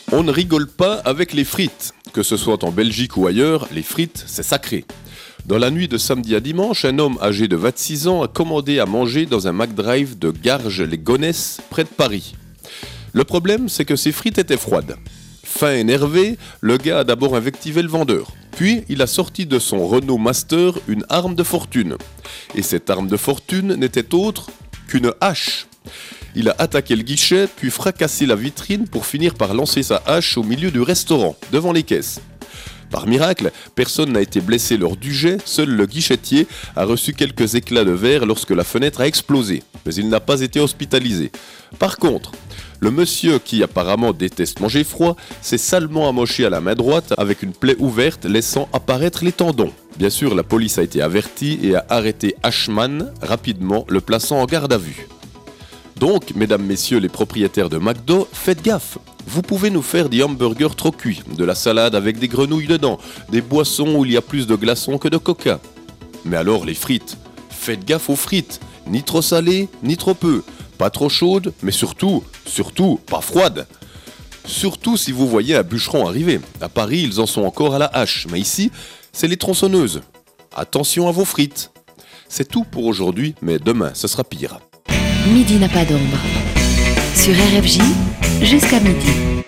On ne rigole pas avec les frites. Que ce soit en Belgique ou ailleurs, les frites, c'est sacré. Dans la nuit de samedi à dimanche, un homme âgé de 26 ans a commandé à manger dans un McDrive de Garges-les-Gonesse, près de Paris. Le problème, c'est que ces frites étaient froides. Fin énervé, le gars a d'abord invectivé le vendeur. Puis, il a sorti de son Renault Master une arme de fortune. Et cette arme de fortune n'était autre qu'une hache. Il a attaqué le guichet, puis fracassé la vitrine pour finir par lancer sa hache au milieu du restaurant, devant les caisses. Par miracle, personne n'a été blessé lors du jet, seul le guichetier a reçu quelques éclats de verre lorsque la fenêtre a explosé, mais il n'a pas été hospitalisé. Par contre, le monsieur, qui apparemment déteste manger froid, s'est salement amoché à la main droite avec une plaie ouverte laissant apparaître les tendons. Bien sûr, la police a été avertie et a arrêté Ashman rapidement, le plaçant en garde à vue. Donc, mesdames, messieurs les propriétaires de McDo, faites gaffe. Vous pouvez nous faire des hamburgers trop cuits, de la salade avec des grenouilles dedans, des boissons où il y a plus de glaçons que de coca. Mais alors les frites, faites gaffe aux frites, ni trop salées, ni trop peu, pas trop chaudes, mais surtout, pas froides. Surtout si vous voyez un bûcheron arriver. À Paris, ils en sont encore à la hache, mais ici, c'est les tronçonneuses. Attention à vos frites. C'est tout pour aujourd'hui, mais demain, ce sera pire. Midi n'a pas d'ombre. Sur RFJ, jusqu'à midi.